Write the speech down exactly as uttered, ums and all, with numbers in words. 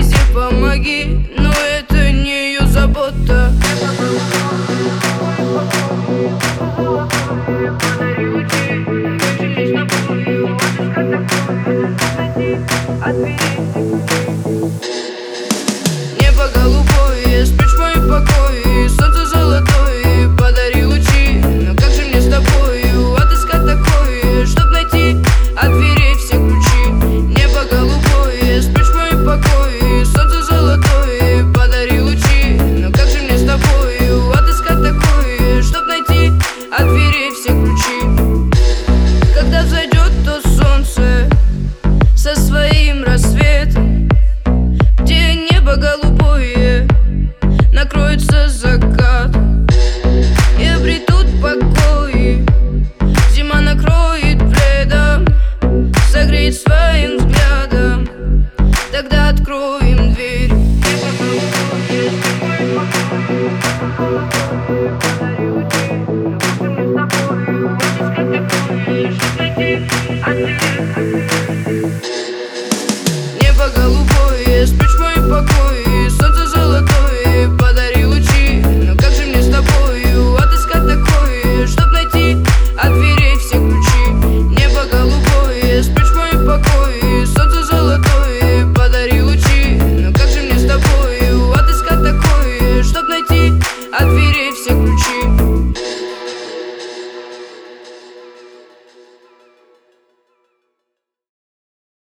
везде помоги, но это не ее забота. Небо голубое, спрячь в мои покои, солнце золотое, подари лучи. Но как же мне с тобою отыскать такое, чтоб найти от дверей все ключи? Небо голубое, спрячь в мои покои, солнце золотое, подари лучи. Но как же мне с тобою отыскать такое, чтоб найти от дверей все ключи? Когда взойдет то солнце со своим рассветом, где небо голубое накроется закат, и обретут покой, зима накроет пледом, согреет своим взглядом, тогда откроем